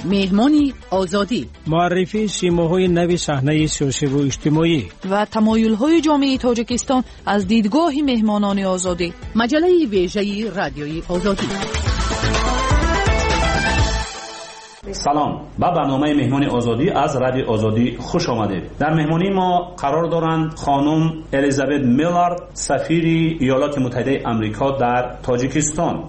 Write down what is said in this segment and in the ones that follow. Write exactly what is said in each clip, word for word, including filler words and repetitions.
مهمانی آزادی، معرفی سیماهای نوی صحنه سیاسی و اجتماعی و تمایل‌های جامعه تاجیکستان از دیدگاه مهمانان آزادی. مجله ویژه رادیوی آزادی. سلام، با برنامه مهمان آزادی از رادیو آزادی خوش آمدید. در مهمانی ما قرار دارند خانم الیزابت میلارد، سفیر ایالات متحده آمریکا در تاجیکستان.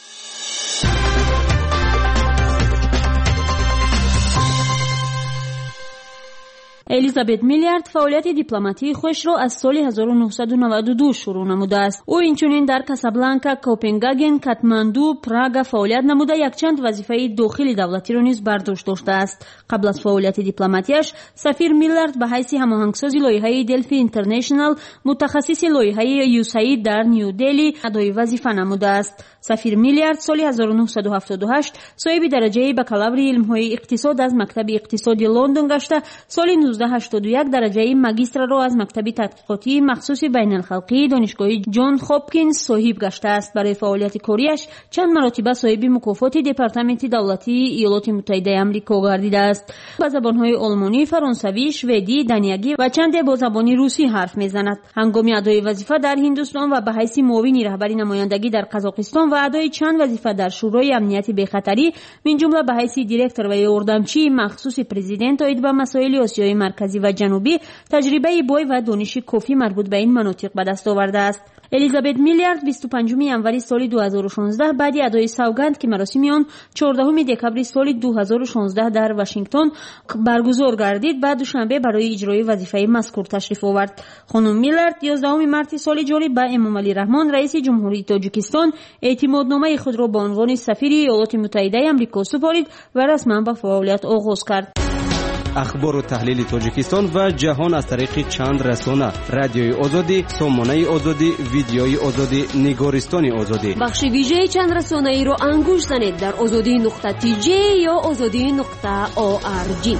الیزابت میلیارد فعالیت دیپلماتی خودش را از سال هزار و نهصد و نود و دو شروع نموده است. او اینچنین در کاسابلانکا، کوپنهاگن، کاتماندو، پراگ فعالیت نموده یک چند وظیفه داخلی دولتی را نیز بر دوش داشته است. قبل از فعالیت دیپلماتیش، سفیر میلیارد به حیث هماهنگساز لایحه دلفی اینترنشنال، متخصص لایحه یوساید در نیو دلی ادای وظیفه نموده است. سفیر میلیارد سال هزار و نهصد و هفتاد و هشت صاحب درجه بکالوری علم‌های اقتصاد از مکتب اقتصادی لندن گشته، سال نوزده هشتاد و یک درجه ماجستر را از مکتب تحقیقاتی مخصوص بین الخلقی دانشگاه جان هاپکینز صاحب گشته است. برای فعالیت کاریش چند مرتبه صاحب مکافات دپارتمنت دولتی ایالات متحده آمریکا گردیده است. با زبان‌های آلمانی، فرانسوی، شوئدی، دانیایی و چند با زبان روسی حرف می‌زند. هنگام ادای وظیفه در هندوستان و به حیث معاون رهبری نمایندگی در قزاقستان و ادای چند وظیفه در شورای امنیت بی‌خطری، من جمله به حیث دیرکتور و اردمچی مخصوص پرزیدنت اید به مسائل آسیای مرکزی و جنوبی، تجربه بای و دانش کافی مربوط به این مناطق به دست آورده است. الیزابت میلیارد بیست و پنجم ژانویه سال دو هزار و شانزده بعد ادای سوگند که مراسم آن چهاردهم دکبر سال دو هزار و شانزده در واشنگتن برگزار گردید، بعد دوشنبه برای اجرای وظیفه مذکور تشریف آورد. خانم میلیارد یازدهم مارس سال جاری به امامعلی رحمان رئیس جمهوری تاجیکستان اعتمادنامه خود را به عنوان سفیر ایالات متحده آمریکا سپارید و رسما به فعالیت آغاز کرد. اخبار و تحلیل تاجیکستان و جهان از طریق چند رسانه: رادیوی آزادی، سامانه آزادی، ویدیوی آزادی، نگارستان آزادی. بخش ویژه چند رسانه ای را انگوش زنید در آزادی نقطه تی جی یا آزادی نقطه او آر جی.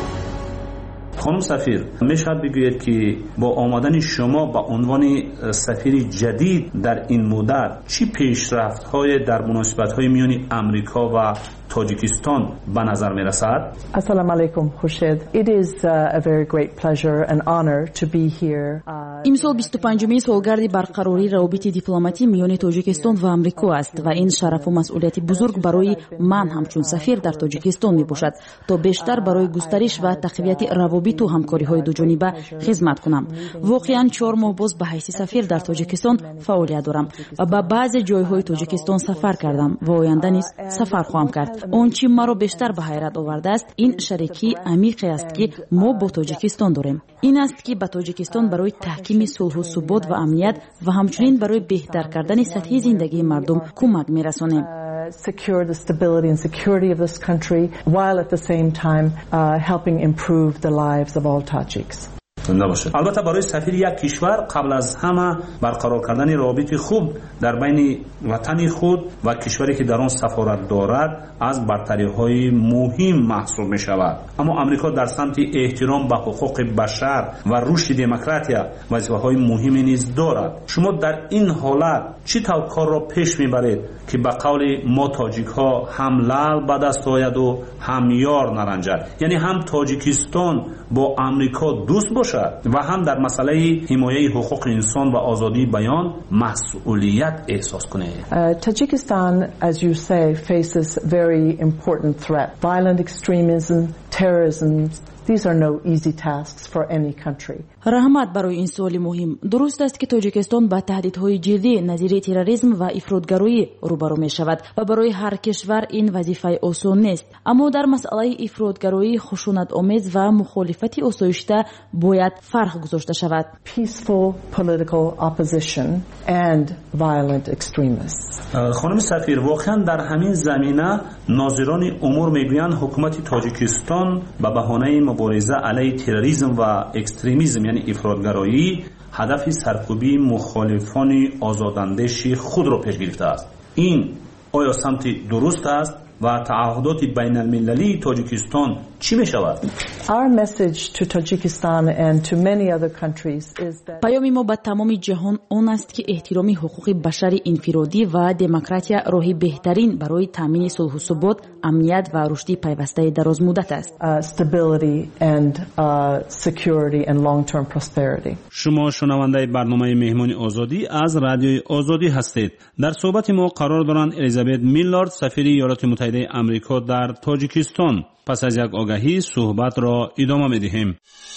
خانم سفیر، میشود بگویید که با آمدن شما به عنوان سفیر جدید در این مدت چی پیشرفت‌های در مناسبت‌های میان آمریکا و تاجیکستان به نظر می رسد؟ السلام علیکم خورشید. It is uh, a very great pleasure and honor to be here. امسال بیست و پنجمین سالگرد برقراری روابط دیپلماتی میان تاجیکستان و آمریکا است و این شرف و مسئولیت بزرگ برای من همچون سفیر در تاجیکستان می باشد تا بیشتر برای گسترش و تقویت روابط و همکاری‌های دوجانبه خدمت کنم. واقعاً چهار ماه باز به حیث سفیر در تاجیکستان فعالیت دارم و به بعضی جای‌های تاجیکستان سفر کردم و آینده نیز سفر خواهم کرد. آنچه مرا بیشتر به حیرت آورده است این شریکی عمیقی است که ما با تاجیکستان داریم. این است که به تاجیکستان برای تحکیم صلح و ثبات و امنیت و همچنین برای بهتر کردن سطح زندگی مردم کمک می‌رسانیم. secure the stability and security of this country while at the same time uh, helping improve the lives of all Tajiks. البته برای سفیر یک کشور قبل از همه برقرار کردن روابط خوب در بین وطن خود و کشوری که در آن سفارت دارد از برتری‌های مهم محسوب می شود. اما آمریکا در سمت احترام به حقوق بشر و رشد دموکراسی وظیفه‌های مهمی نیز دارد. شما در این حالت چه طور کار را پیش میبرید که به قول ما تاجیک‌ها هم لعل به دست آید و هم یار نرنجد، یعنی هم تاجیکستان با آمریکا دوست باشد و هم در مسئله حمایت حقوق انسان و آزادی بیان مسئولیت احساس کنه. Tajikistan, as you say, faces very important threat. Violent extremism, terrorism. These are no easy tasks for any country. رحمت برای این سوال مهم. درست است که تاجیکستان با تهدیدهای جدی نظیر تروریسم و افراطگرایی روبرو می شود و برای هر کشور این وظیفه آسان نیست. اما در مسئله افراطگرایی خشونت آمیز و مخالفت آسایشته باید فرق گذاشته شود. Peaceful political opposition and violent extremists. خانم سفیر، واقعا در همین زمینه ناظران امور میگویند حکومت تاجیکستان به بهانه مبارزه علیه تروریسم و اکستریمیسم یعنی افراطگرایی هدف سرکوبی مخالفان آزاداندیش خود را پیش گرفته است. این آیا سمت درست است و تعهدات بین المللی تاجیکستان چی می شود؟ Our message to Tajikistan and to many other countries is that پیام ما به تمام جهان آن است که احترام حقوق بشر انفرادی و دموکراسی راه بهترین برای تامین صلح و ثبات، امنیت و رشد پیوسته دراز مدت است. uh, stability and uh, security and long-term prosperity. شما شنونده برنامه مهمان آزادی از رادیوی آزادی هستید. در صحبت ما قرار دارند الیزابت میلارد، سفیر ایالات متحده آمریکا در تاجیکستان. پس از یک آگهی صحبت را ادامه می‌دهیم.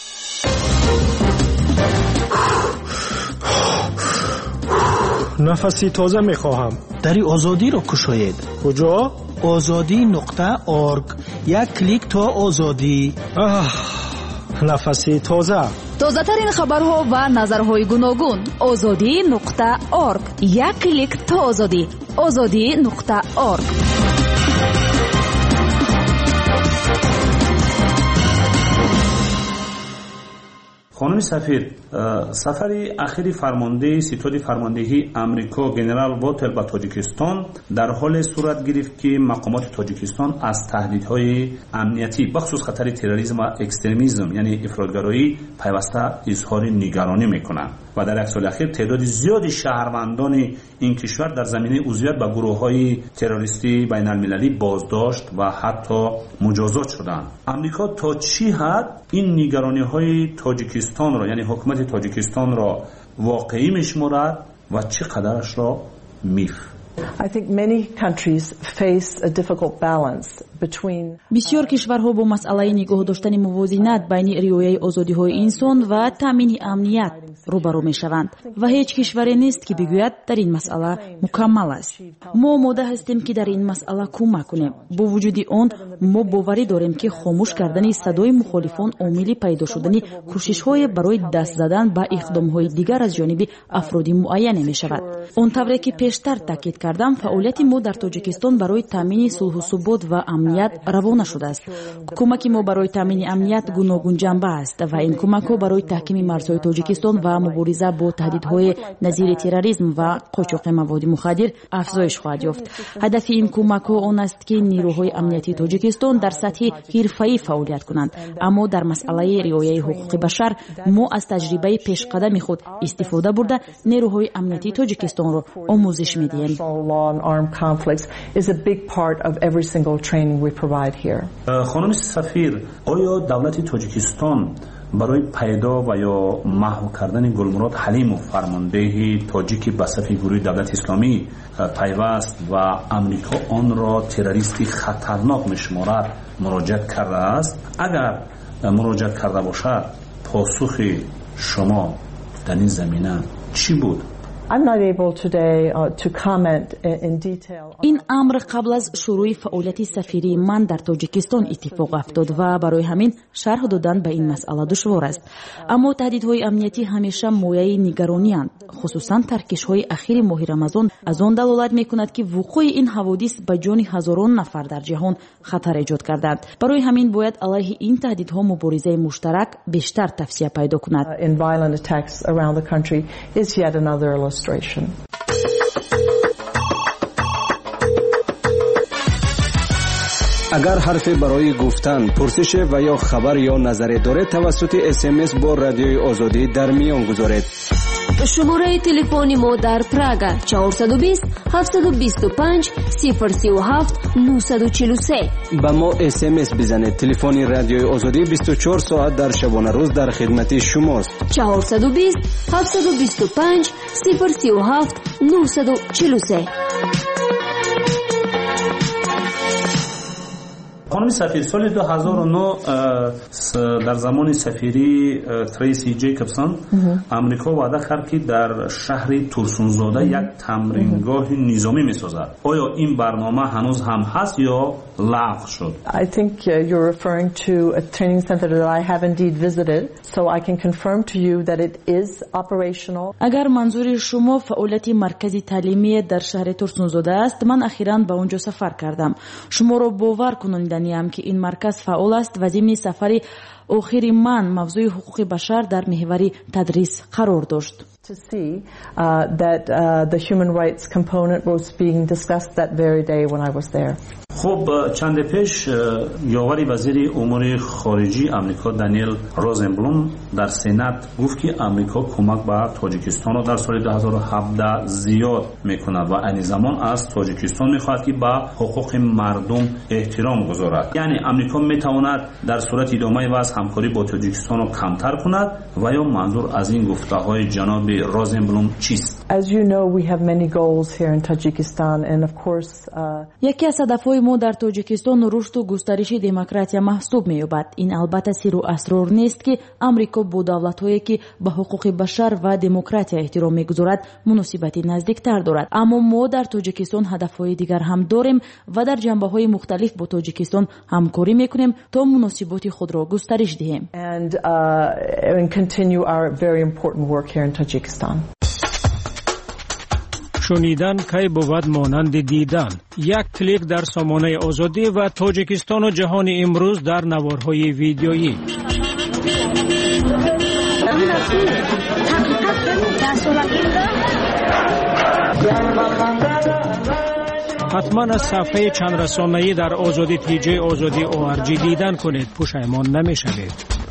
نفسی تازه می‌خواهم. دری آزادی را گشایید. کجا؟ آزادی نقطه آرگ. یک کلیک تا آزادی. آه، نفسی تازه. تازه ترین خبرها و نظرهای گوناگون. آزادی نقطه آرگ. یک کلیک تا آزادی. آزادی نقطه آرگ. خانم سفیر، سفر اخیر فرمانده ستاد فرماندهی آمریکا جنرال واتر به تاجیکستان در حال صورت گرفت که مقامات تاجیکستان از تهدیدهای امنیتی بخصوص خطر تروریسم و اکستریمیسم یعنی افراطگرایی پیوسته اظهار نگرانی میکنند و در یک سال اخیر تعداد زیادی شهروندان این کشور در زمینه عضویت به گروه‌های تروریستی بین المللی بازداشت و حتی مجازات شدند. آمریکا تا چی حد این نگرانی‌های تاجیکستان را یعنی حکومت تاجیکستان را واقعی می‌شمارد و چقدرش را میف؟ I think many countries face a difficult balance between بسیار کشورها با مسئله نگاه داشتن موازنت بین رعایت آزادی‌های انسان و تامین امنیت روبرو می‌شوند و هیچ کشوری نیست که بگوید در این مسئله مکمل است. ما آماده هستیم که در این مسئله کمک کنیم. با وجود آن ما باوری داریم که خاموش کردن صدای مخالفان عامل پیدا شدن کوشش‌های برای دست زدن به اقدام‌های دیگر از جانب افراد معین می‌شود. آنطوری که پیشتر تاکید کردم فعالیت ما در تاجیکستان برای تامین صلح و ثبات و امنیت روانه شده است. کمک ما برای تامین امنیت گوناگون جنبه است و این کمک‌ها برای تحکیم مرزهای تاجیکستان و مبارزه با تهدیدهای نظیر تروریسم و قاچاق مواد مخدر افزایش خواهد یافت. هدف این کمک‌ها آن است که نیروهای امنیتی تاجیکستان در سطح حرفه‌ای فعالیت کنند، اما در مسئله رعایت حقوق بشر ما از تجربه پیشقدم خود استفاده برده نیروهای امنیتی تاجیکستان را آموزش می‌دهیم. خانم سفیر، آیا دولت تاجیکستان برای پیدا و یا محو کردن گلمراد حلیم و فرمانده تاجیکی به صف گروه دولت اسلامی پیوست و امریکا آن را تروریستی خطرناک می‌شمارد مراجعه کرده است؟ اگر مراجعه کرده باشد پاسخ شما در این زمینه چی بود؟ I'm not able today uh, to comment in detail. این امر قبل از شروع فعالیت سفیری من در تاجیکستان اتفاق افتاد و برای همین شرح دادن به این مسئله دشوار است. اما تهدیدهای امنیتی همیشه مایه نگرانی اند، خصوصا ترکش‌های اخیر ماه رمضان از آن دلالت می‌کند که وقوع این حوادث به جان هزاران نفر در جهان خطر ایجاد کردند. برای همین باید علیه این تهدیدها مبارزه مشترک بیشتر توسعه پیدا کند. Uh, in violent attacks around the country is yet another illustration. اگر حرفی برای گفتن، پرسش و یا خبر یا نظری دارید توسط اس ام اس با رادیوی آزادی در میان گذارید. شماره تلفنی ما در پراگ چهارصد و بیست هفتصد و بیست و پنج صفر سی و هفت نهصد و چهل و سه. با ما اس ام اس بزنید. تلفن رادیوی آزادی بیست و چهار ساعت در شبانه روز در خدمت شماست. چهارصد و بیست هفتصد و بیست و پنج صفر سی و هفت نهصد و چهل و سه. خانم سفیر، سال دو هزار و نه در زمان سفیری تریسی جیکبسون امریکا وعده کرد که در شهر تورسونزاده یک تمرینگاه نظامی می‌سازد. آیا این برنامه هنوز هم هست یا لغو شد؟ I think uh, you're referring to a training center that I have indeed visited, so I can confirm to you that it is operational. اگر منظور شما فعالیت مرکزی تعلیمی در شهر تورسونزاده است، من اخیراً به اونجا سفر کردم. شما را باور کنید هم که این مرکز فعال است و ضمن سفر آخر من موضوع حقوق بشر در محور تدریس قرار داشت. To see uh, that uh, the human rights component was being discussed that very day when I was there. خب چند پیش یاوری وزیر امور خارجی امریکا دانیل روزنبلوم در سنات گفت که امریکا کمک به تاجیکستان را در سال دو هزار و هفده زیاد میکند و این زمان از تاجیکستان میخواهد که به حقوق مردم احترام گذارد. یعنی امریکا میتواند در صورت ادامه وضع همکاری با تاجیکستان را کمتر کند و یا منظور از این گفته‌های جناب روزنبلوم چیست؟ As you know, we have many goals here in Tajikistan and of course uh... یکی از هدف‌های ما در تاجیکستان رشد و گسترش دموکراسی محسوب می‌یابد. این البته سر و اسرار نیست که امریکا با دولت‌هایی که به حقوق بشر و دموکراسی احترام می‌گذارد مناسبتی نزدیک‌تر دارد. اما ما در تاجیکستان هدف‌های دیگر هم داریم و در جنبه‌های مختلف با تاجیکستان همکاری می‌کنیم تا مناسبات خود را گسترش دهیم. And uh, and continue our very important work here in Tajikistan. شنیدن کی بود مانند دیدن. یک کلیک در سامانه آزادی و تاجیکستان و جهان امروز در نوارهای ویدیویی. حتما از صفحه چند رسانه‌ای در آزادی تیجی آزادی او ار جی دیدن کنید، پشیمان نمی‌شوید.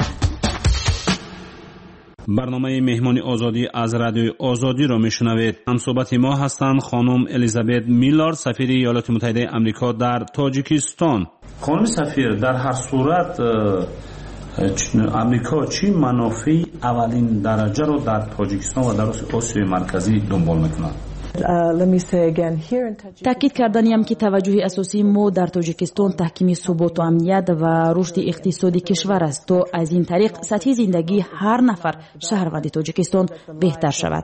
برنامه مهمانی آزادی از رادیوی آزادی را میشنوید. هم صحبت ما هستند خانم الیزابت میلارد، سفیر ایالات متحده آمریکا در تاجیکستان. خانم سفیر، در هر صورت آمریکا چی منافع اولین درجه را در تاجیکستان و در آسیای مرکزی دنبال میکند؟ تاکید کردنیم که توجه اساسی ما در تاجیکستان تحکیم ثبات و امنیت و رشد اقتصادی کشور است تا از این طریق سطح زندگی هر نفر شهروند تاجیکستان بهتر شود.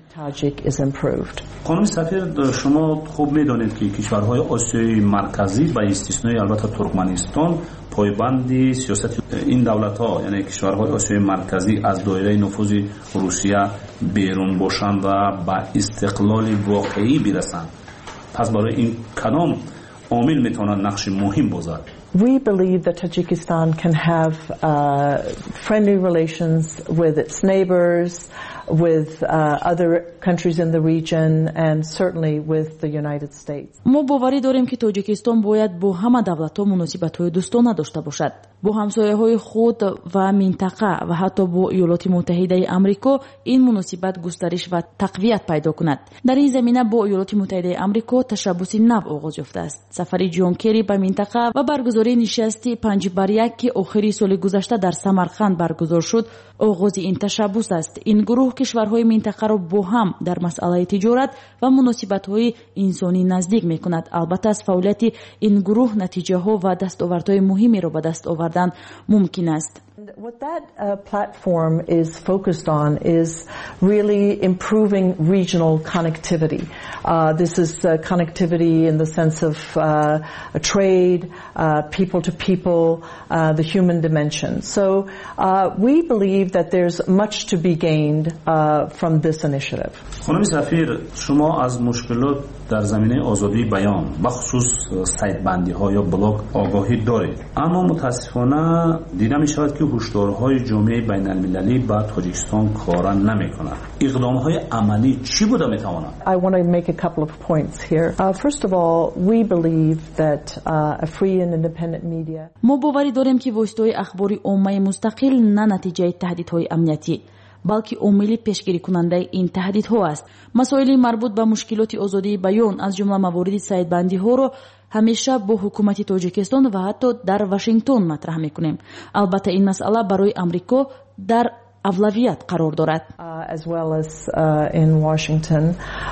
خانم سفیر، شما خوب میدانید که کشورهای آسیای مرکزی با استثنای البته ترکمنستان پایبند سیاست این دولت‌ها، یعنی کشورهای آسیای مرکزی، از دایره نفوذ روسیه بیرون باشند و با استقلال واقعی برسند. پس برای این کدام عامل میتواند نقش مهم بازد؟ We believe that Tajikistan can have uh, friendly relations with its neighbors, with uh, other countries in the region, and certainly with the United States. ما باوری داریم که تاجیکستان باید با همه دولت‌ها مناسبت‌های دوستانه داشته باشد. با همسایه‌های خود و منطقه و حتی با ایالات متحده آمریکا این مناسبت گسترش و تقویت پیدا کند. در این زمینه با ایالات متحده آمریکا تشبوس نو آغاز یافته است. سفر جان کری به منطقه و برگزاری نشست پنج بر یک که آخری سال گذشته در سمرقند برگزار شد آغاز این تشبوس است. این گروه کشورهای منطقه را با هم در مسئله تجارت و مناسبت‌های انسانی نزدیک می‌کند. البته از فعالیت این گروه نتیجه‌ها و دستاوردهای مهمی را به دست آوردن ممکن است. What that uh, platform is focused on is really improving regional connectivity. Uh, this is uh, connectivity in the sense of uh, trade, uh, people to people, uh, the human dimension. So uh, we believe that there's much to be gained uh, from this initiative. خانم سفیر، شما از مشکلات در زمینه آزادی بیان بخصوص سایت‌بندی ها یا بلاک آگاهی دارید، اما متاسفانه دیده می شود که هشدارهای جامعه بین المللی با تاجیکستان کار نمی کند. اقدام های عملی چی بوده می تواند؟ I want to make a couple of points here. Uh, first of all, we believe that uh, a free and independent media. ما باوری داریم که واسطه اخباری عامه مستقل نه نتیجه تهدیدهای امنیتی بلکه عامل پیشگیری کننده این تهدیدها است. مسائل مربوط به مشکلات آزادی بیان از جمله موارد سایت‌بندی ها را همیشه با حکومت تاجیکستان و حتی در واشنگتن مطرح میکنیم. البته این مسئله برای امریکا در اولویت قرار دارد. Uh, as well as uh, in Washington,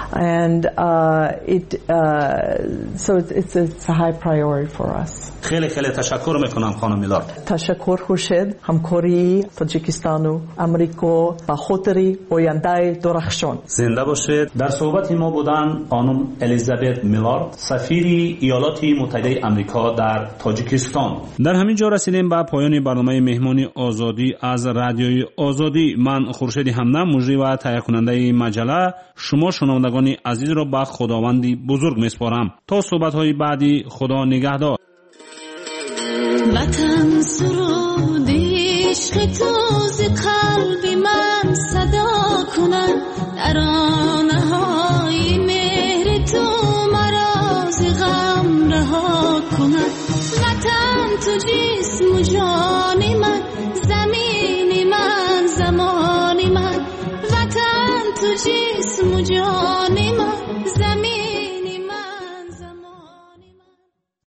and uh, it uh, so it's it's a high priority for us. خیلی خیلی تشکر میکنم خانم میلارد. تشکر خورشید. همکاری تاجیکستان و آمریکا با خاطر آینده درخشان. زنده باشید. در صحبت ما بودن خانم الیزابت میلارد، سفیر ایالات متحده آمریکا در تاجیکستان. در همین جا رسیدیم به پایان برنامه مهمانی آزادی از رادیوی آزادی. من خورشید همدم، مجری و تهیه کننده مجله، شما شنوندگان عزیز را به خداوندی بزرگ میسپارم. تا صحبت های بعدی، خدا نگهدار. وطن سرود عشق تو ز قلب من صدا کنن، ترانه های مهر تو مرا ز غم رها کن. کند